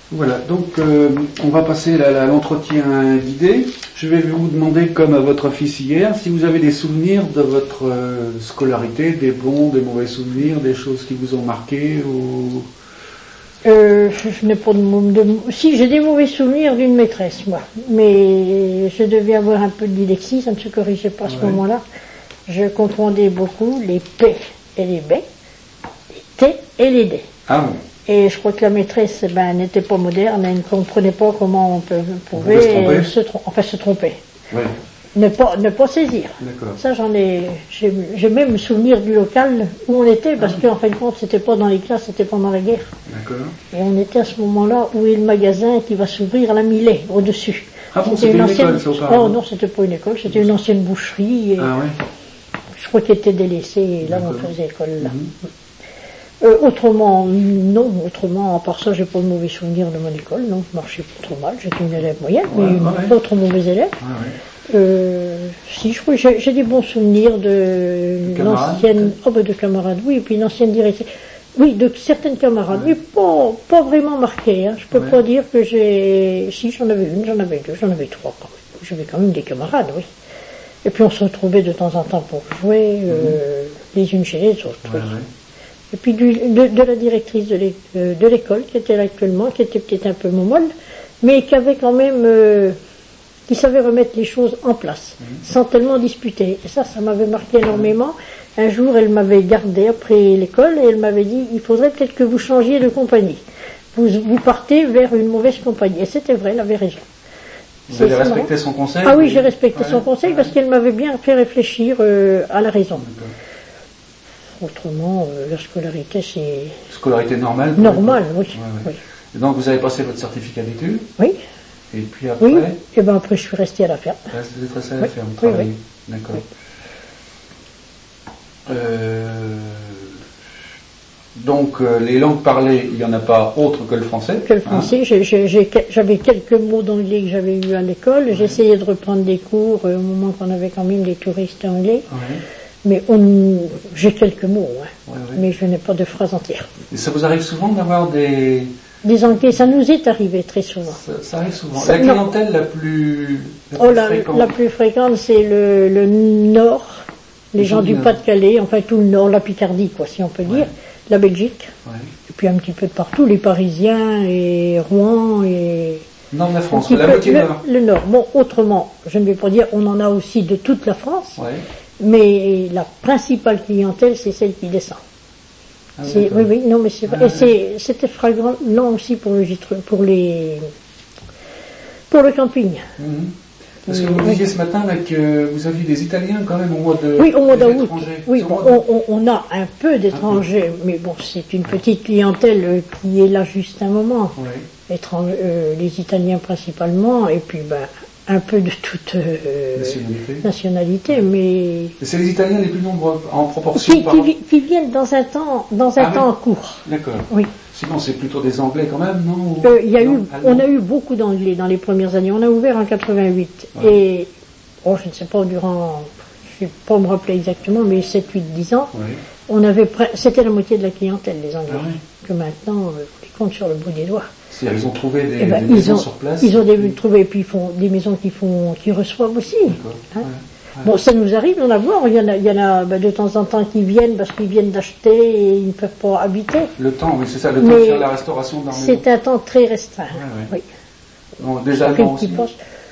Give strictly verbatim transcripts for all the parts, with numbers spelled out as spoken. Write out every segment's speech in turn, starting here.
Voilà, donc euh, on va passer à l'entretien guidé. Je vais vous demander, comme à votre fils hier, si vous avez des souvenirs de votre euh, scolarité, des bons, des mauvais souvenirs, des choses qui vous ont marqué ou... Euh, je n'ai pas de, de si j'ai des mauvais souvenirs d'une maîtresse, moi, mais je devais avoir un peu de dyslexie, ça ne se corrigeait pas à ce ouais. moment-là. Je confondais beaucoup les P et les B, les T et les D. Ah bon. Et je crois que la maîtresse, ben, n'était pas moderne, elle ne comprenait pas comment on, peut, on pouvait se tromper, se, enfin, se tromper. Ouais. Ne pas, ne pas saisir. D'accord. Ça, j'en ai, j'ai, j'ai même souvenir du local où on était, parce ah. qu'en fin de compte, c'était pas dans les classes, c'était pendant la guerre. D'accord. Et on était à ce moment-là où est le magasin qui va s'ouvrir à la Millet, au-dessus. Ah bon, c'était, c'était une, une ancienne... école, ça, oh non, c'était pas une école, c'était une ancienne boucherie. Et ah ouais. Je crois qu'elle était délaissée, et là, on faisait école, là. Mm-hmm. Euh, autrement, non, autrement, à part ça, j'ai pas de mauvais souvenirs de mon école, non, je marchais pas trop mal, j'étais une élève moyenne, ouais, mais ouais. pas trop mauvais élève. Ouais, ouais. Euh, si, je crois que j'ai, j'ai des bons souvenirs de l'ancienne, oh ben de camarades, oui, et puis une ancienne directrice, oui, de certaines camarades, ouais. mais pas, pas vraiment marquées, hein. Je peux ouais. pas dire que j'ai, si j'en avais une, j'en avais deux, j'en avais trois quand même, j'avais quand même des camarades, oui. Et puis on se retrouvait de temps en temps pour jouer, euh, mmh. les unes chez les autres. Ouais, oui. ouais. Et puis du, de, de la directrice de, l'é, euh, de l'école, qui était là actuellement, qui était peut-être un peu momolle, mais qui avait quand même, euh, qui savait remettre les choses en place, mmh. sans tellement disputer. Et ça, ça m'avait marqué énormément. Un jour, elle m'avait gardé après l'école et elle m'avait dit, il faudrait peut-être que vous changiez de compagnie. Vous, vous partez vers une mauvaise compagnie. Et c'était vrai, elle avait raison. Vous avez respecté son conseil? Ah oui, j'ai respecté ouais, son conseil ouais. parce qu'elle m'avait bien fait réfléchir euh, à la raison. D'accord. Autrement, euh, la scolarité, c'est... Scolarité normale? Normale, oui. Ouais, ouais. oui. Et donc, vous avez passé votre certificat d'études? Oui. Et puis après? Oui, et bien après, je suis restée à la ferme. Vous êtes restée à la oui. ferme, oui, oui. D'accord. Oui. Euh... Donc, euh, les langues parlées, il n'y en a pas autre que le français? Que le français. Hein? J'ai, j'ai, j'ai, j'avais quelques mots d'anglais que j'avais eu à l'école. Ouais. J'essayais de reprendre des cours euh, au moment qu'on avait quand même des touristes anglais. Ouais. Mais on, j'ai quelques mots, hein. ouais, ouais. mais je n'ai pas de phrases entières. Et ça vous arrive souvent d'avoir des... Des anglais, ça nous est arrivé très souvent. Ça, ça arrive souvent. Ça, la clientèle la plus, la oh, plus la, fréquente la plus fréquente, c'est le, le Nord, les gens du Pas-de-Calais, enfin tout le Nord, la Picardie, quoi, si on peut ouais. dire, la Belgique, ouais. et puis un petit peu de partout, les Parisiens et Rouen et... Nord de la France, la moitié le, nord. Le Nord. Bon, autrement, je ne vais pas dire, on en a aussi de toute la France. Ouais. Mais la principale clientèle, c'est celle qui descend. Ah, c'est, oui, oui, non, mais c'est vrai. Ah, et c'est, c'était flagrant, non aussi pour le gîte, pour les, pour le camping. Mm-hmm. Parce que vous me disiez ce matin là, que vous aviez des Italiens quand même au mois de oui, au mois d'août. Oui, bon, mois on, on a un peu d'étrangers, ah, mais bon, c'est une petite clientèle qui est là juste un moment. Oui. Étrange, euh, les Italiens principalement, et puis ben. un peu de toute euh, nationalité. nationalité, mais... Et c'est les Italiens les plus nombreux en proportion qui, par... qui, qui viennent dans un temps, dans un ah, temps oui. court. D'accord. Oui. Sinon, c'est plutôt des Anglais quand même, non? Euh, y a eu, on a eu beaucoup d'Anglais dans les premières années. On a ouvert en quatre-vingt-huit. Ouais. Et, oh, je ne sais pas, durant, je ne sais pas me rappeler exactement, mais sept, huit, dix ans, ouais. on avait, pre... c'était la moitié de la clientèle, les Anglais. Ah, ouais. Que maintenant, euh, on les compte sur le bout des doigts. C'est-à-dire, ils ont trouvé des, eh ben, des maisons ont, sur place. Ils ont des, trouvé, et puis ils font des maisons qui font, qui reçoivent aussi. Hein. Ouais, ouais. Bon, ça nous arrive d'en avoir. Il y en a, il y en a ben, de temps en temps qui viennent parce qu'ils viennent d'acheter et ils ne peuvent pas habiter. Le temps, oui, c'est ça, le temps mais de faire la restauration dans c'est maison. Un temps très restreint. Ouais, ouais. Oui. Bon, des Allemands aussi. Pense,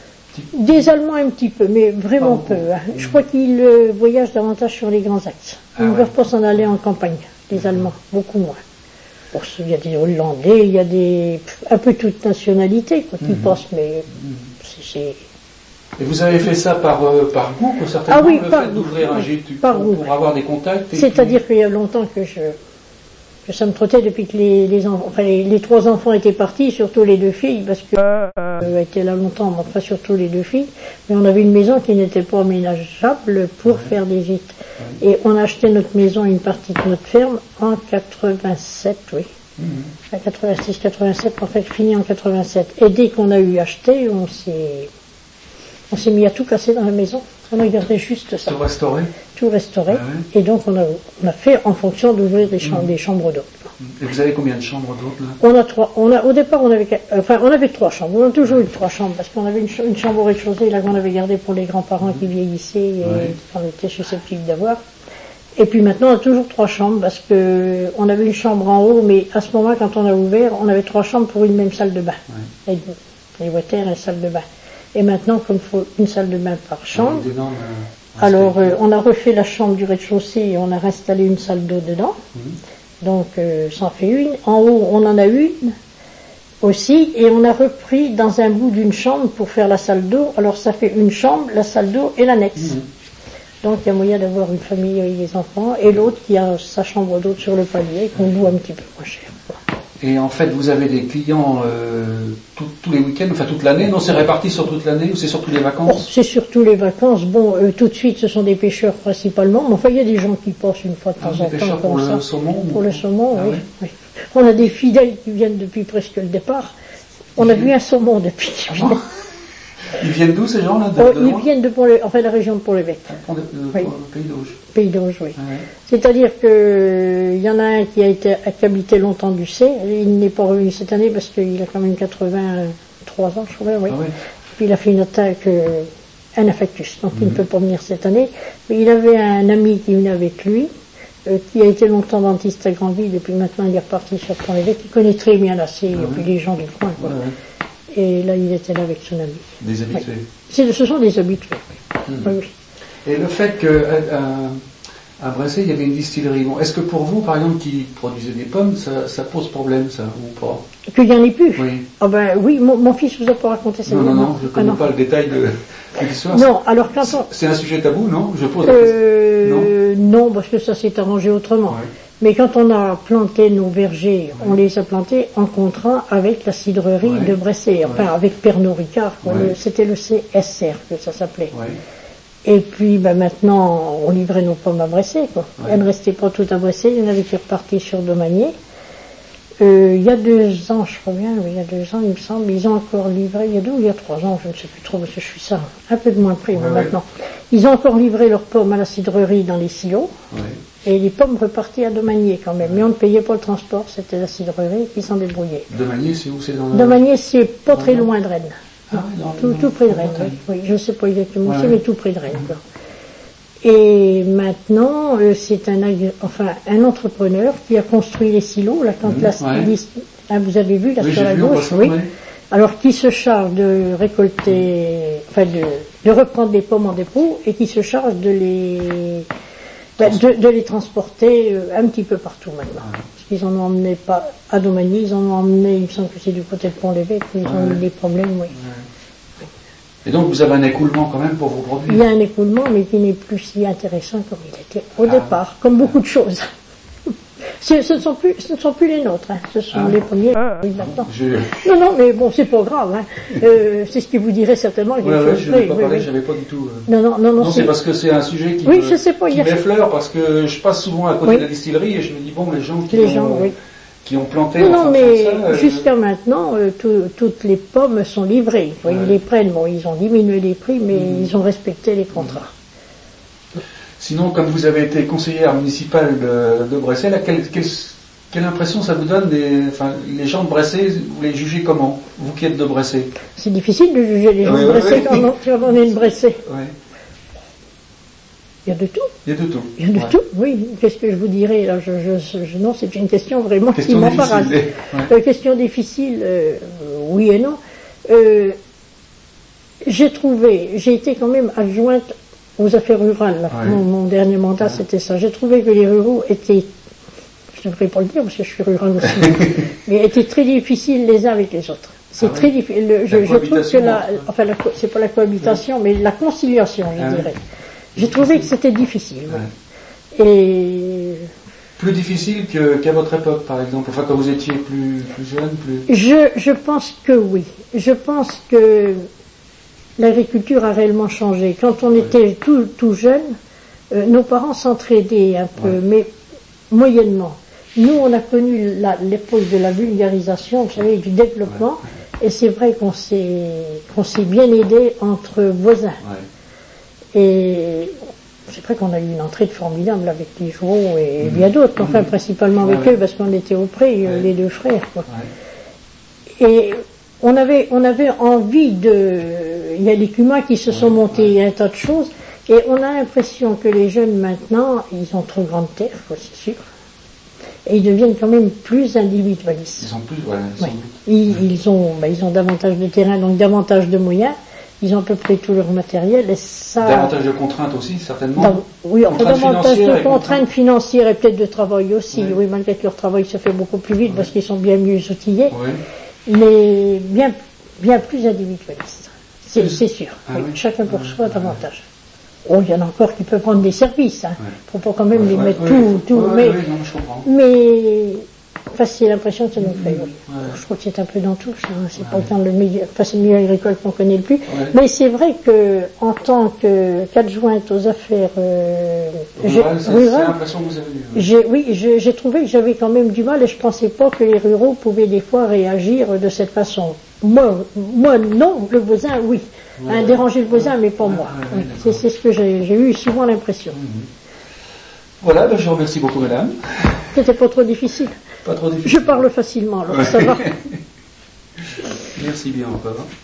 des Allemands un petit peu, mais vraiment ah, peu. Hein. Mmh. Je crois qu'ils euh, voyagent davantage sur les grands axes. Ils ah, ne ouais. peuvent pas s'en aller en campagne, les mmh. Allemands, beaucoup moins. Bon, il y a des Hollandais, il y a des un peu toute nationalité quoi, qui mmh. passent, mais mmh. c'est, c'est... Et vous avez fait ça par, euh, par goût, certainement, ah oui, le par fait goût, d'ouvrir un gîte oui, pour, pour avoir des contacts. Et c'est-à-dire puis... qu'il y a longtemps que je que ça me trottait depuis que les les, enfants, enfin, les, les trois enfants étaient partis, surtout les deux filles, parce que euh, étaient là longtemps, mais enfin surtout les deux filles. Mais on avait une maison qui n'était pas aménageable pour ouais. faire des gîtes. Ouais. Et on a acheté notre maison, une partie de notre ferme, en quatre-vingt-sept, oui. Mmh. En quatre-vingt-six quatre-vingt-sept, en fait, fini en quatre-vingt-sept. Et dès qu'on a eu acheté, on s'est, on s'est mis à tout casser dans la maison. On a gardé juste ça. Tout restauré. Tout restauré. Ah ouais. Et donc, on a, on a fait en fonction d'ouvrir des chambres, mmh. des chambres d'hôtes. Mmh. Et vous avez combien de chambres d'autres là? On a trois. On a, au départ, on avait, enfin, on avait trois chambres. On a toujours eu trois chambres parce qu'on avait une, ch- une chambre au rez-de-chaussée là qu'on avait gardée pour les grands-parents qui vieillissaient et Ouais. qu'on était susceptibles d'avoir. Et puis maintenant, on a toujours trois chambres parce que on avait une chambre en haut, mais à ce moment, quand on a ouvert, on avait trois chambres pour une même salle de bain. Ouais. Les water et une salle de bain. Et maintenant, comme il faut une salle de bain par chambre, Ah, dedans, euh, alors euh, on a refait la chambre du rez-de-chaussée et on a réinstallé une salle d'eau dedans. Mhm. Donc euh, ça en fait une. En haut, on en a une aussi, et on a repris dans un bout d'une chambre pour faire la salle d'eau. Alors ça fait une chambre, la salle d'eau et l'annexe. Mhm. Donc il y a moyen d'avoir une famille avec des enfants, et l'autre qui a sa chambre d'hôte sur le palier, qu'on loue un petit peu moins cher. Et en fait, vous avez des clients euh, tout- tous les week-ends, enfin toute l'année. Non, c'est réparti sur toute l'année ou c'est surtout les Bon, vacances? c'est surtout les vacances. Bon, euh, tout de suite, ce sont des pêcheurs principalement, mais enfin, il y a des gens qui passent une fois de Ah, temps des en pêcheurs temps pour comme le ça. saumon ou- Pour le saumon, Ah oui, ouais. oui. On a des fidèles qui viennent depuis presque le départ. On a vu un saumon depuis qu'ils viennent. Ils viennent d'où ces gens-là? De, Oh, de ils loin? viennent de Pont le- enfin, la région de Pont-l'Évêque, Pont de- de- Oui. de- Pays d'Auge. Pays d'Auge, oui. Ah ouais. C'est-à-dire que il y en a un qui a été qui habitait longtemps du C. Il n'est pas revenu cette année parce qu'il a quand même quatre-vingt-trois ans, je crois, oui. Ah ouais. Puis il a fait une attaque, euh, un infarctus, donc il ne Mhm. peut pas venir cette année. Mais il avait un ami qui venait avec lui, euh, qui a été longtemps dentiste à Grandville, et puis maintenant il est reparti sur Pont-l'Évêque. Il connaît très bien la C, et Ah puis ouais. les gens du coin, quoi. Ouais, ouais. Et là, il était là avec son ami. Des habitués. C'est, ce sont des habitués. Mhm. Oui, oui. Et le fait qu'à à Bressay, il y avait une distillerie. Bon, est-ce que pour vous, par exemple, qui produisez des pommes, ça, ça pose problème, ça, ou pas? Qu'il n'y en ait plus. Oui. Ah ben oui, mon, mon fils vous a pas raconté ça. Non, non, non, je ne Ah, connais non. pas le détail de, de l'histoire. Non, alors quand on... C'est un sujet tabou, non? Je pose la question. Euh, non. parce que ça s'est arrangé autrement. Ouais. Mais quand on a planté nos vergers, on les a plantés en contrat avec la cidrerie Ouais. de Bressay, enfin Ouais. avec Pernod Ricard, quoi. Ouais. Le- c'était le C S R que ça s'appelait. Ouais. Et puis ben, maintenant, on livrait nos pommes à Bressay, quoi. Ouais. Elles ne restaient pas toutes à Bressay, il y en avait qui repartaient sur Domanier. Euh, il y a deux ans, je crois bien, oui, il y a deux ans, il me semble, ils ont encore livré, il y a deux ou il y a trois ans, je ne sais plus trop, parce que je suis ça, un peu de moins près moi, Ouais, ouais. maintenant. Ils ont encore livré leurs pommes à la cidrerie dans les silos, Ouais. et les pommes repartaient à Domanier quand même. Mais on ne payait pas le transport, c'était la cidrerie qui s'en débrouillait. Domanier, c'est où? C'est dans le... Domanier, c'est pas très Dans- loin de Rennes. Ah, oui, dans- tout, dans- tout près de en Rennes, Bretagne. oui. oui. Je ne sais pas exactement où Ouais, c'est, ouais. mais tout près de Rennes. quoi. Et maintenant, euh, c'est un, ag- enfin, un entrepreneur qui a construit les silos, là, quand Mhm, la, ouais. les- ah, vous avez vu, là, Oui, sur j'ai la vu en gauche, passant, oui. ouais. Alors, qui se charge de récolter, enfin, de, de reprendre les pommes en dépôt et qui se charge de les, ben, de, de les transporter euh, un petit peu partout maintenant. Parce qu'ils en ont emmené pas à Domanier, ils en ont emmené, il me semble que c'est du côté de Pont-l'Évêque, où ils ont Ouais. eu des problèmes, oui. Et donc, vous avez un écoulement quand même pour vos produits? Il y a un écoulement, mais qui n'est plus si intéressant comme il était au Ah. départ, comme beaucoup de choses. Ce, ce ne sont plus, ce ne sont plus les nôtres, hein. Ce sont Ah. les premiers. Oui, maintenant. Je... Non, non, mais bon, c'est pas grave. Hein. Euh, c'est ce qui vous dirait certainement. Ouais, ouais, je n'ai pas parlé, j'avais pas du tout... euh, Non, non, non, non. Non, c'est parce que c'est un sujet qui Oui, me- je sais pas, qui il y a- m'effleure, parce que je passe souvent à côté Oui. de la distillerie et je me dis, bon, les gens qui, Les ont, gens, oui. qui ont planté Non, en non, fonction mais de ça, euh, jusqu'à maintenant, euh, tout- toutes les pommes sont livrées. Quoi. Ouais. Ils les prennent. Bon, ils ont diminué les prix, mais ils ont respecté les contrats. Sinon, comme vous avez été conseillère municipale de, de Bressay, là, quelle, quelle, quelle impression ça vous donne des, enfin, les gens de Bressay, vous les jugez comment? Vous qui êtes de Bressay? C'est difficile de juger les gens Oui, de oui, Bressay oui. quand on- quand on est de Bressay. Ouais. Il y a de tout. Il y a de tout. Il y a de Ouais. tout, oui. Qu'est-ce que je vous dirais là je, je, je- Non, c'est une question vraiment Question qui m'embarrasse. difficile. Ouais. Euh, question difficile, euh, oui et non. Euh, j'ai trouvé, j'ai été quand même adjointe aux affaires rurales. là. Ouais. Mon, mon dernier mandat, c'était ça. J'ai trouvé que les ruraux étaient, je ne devrais pas le dire parce que je suis rural aussi, mais étaient très difficiles les uns avec les autres. C'est Ah oui. très difficile. Le- Je, La je trouve que cohabitation, la, ouais. enfin, la co- c'est pas la cohabitation, mais la conciliation, je Ah oui. dirais. J'ai trouvé que c'était difficile. oui. Ouais. Et Plus difficile que, qu'à votre époque, par exemple. Enfin, quand vous étiez plus, plus jeune, plus... je, je pense que oui. Je pense que l'agriculture a réellement changé. Quand on était tout, tout jeune, euh, nos parents s'entraidaient un peu, Ouais. mais moyennement. Nous, on a connu la- l'époque de la vulgarisation, vous savez, du développement, et c'est vrai qu'on s'est, qu'on s'est bien aidé entre voisins. Ouais. Et c'est vrai qu'on a eu une entrée formidable avec les Joureaux et mmh. bien d'autres, enfin mmh. principalement avec ouais, eux, parce qu'on était auprès, ouais. les deux frères. Quoi. Ouais. Et on avait, on avait envie de... Il y a des cumas qui se sont ouais, montés, il ouais. y a un tas de choses, et on a l'impression que les jeunes maintenant, ils ont trop grande terre, quoi, c'est sûr. Et ils deviennent quand même plus individualistes. Ils sont plus, voilà. Ouais. Ils, ouais. ils, ont, bah, ils ont davantage de terrain, donc davantage de moyens. Ils ont à peu près tout leur matériel. Et ça... Davantage de contraintes aussi, certainement. Dans, oui, enfin, davantage de contraintes financières et peut-être de travail aussi. Oui, oui malgré que leur travail se fait beaucoup plus vite oui. parce qu'ils sont bien mieux outillés. Oui. Mais bien, bien plus individualistes. C'est, c'est sûr. Ah, oui. Oui. Chacun pour soi ah, davantage. Oh, il y en a encore qui peuvent prendre des services, hein. Ouais. Faut pas quand même ouais, les ouais, mettre ouais, tout, tout, ouais, mais, ouais, non, je comprends. mais, enfin, c'est l'impression que ça nous fait, oui. Ouais. Je trouve que c'est un peu dans tout, ça, hein. C'est ouais. pas autant le milieu, enfin, c'est le milieu agricole qu'on connaît le plus. Ouais. Mais c'est vrai que, en tant que, qu'adjointe aux affaires, euh, rural, c'est, rural, c'est l'impression que vous avez eu. J'ai, oui, j'ai, j'ai trouvé que j'avais quand même du mal et je pensais pas que les ruraux pouvaient des fois réagir de cette façon. Moi, moi, non, le voisin, oui. Ouais, hein, déranger le voisin, mais pas ouais, moi. Ouais, ouais, c'est, c'est ce que j'ai, j'ai eu souvent l'impression. Mmh. Voilà, ben je vous remercie beaucoup, madame. C'était pas trop difficile. Pas trop difficile. Je parle facilement, alors ouais. ça va. Merci bien encore.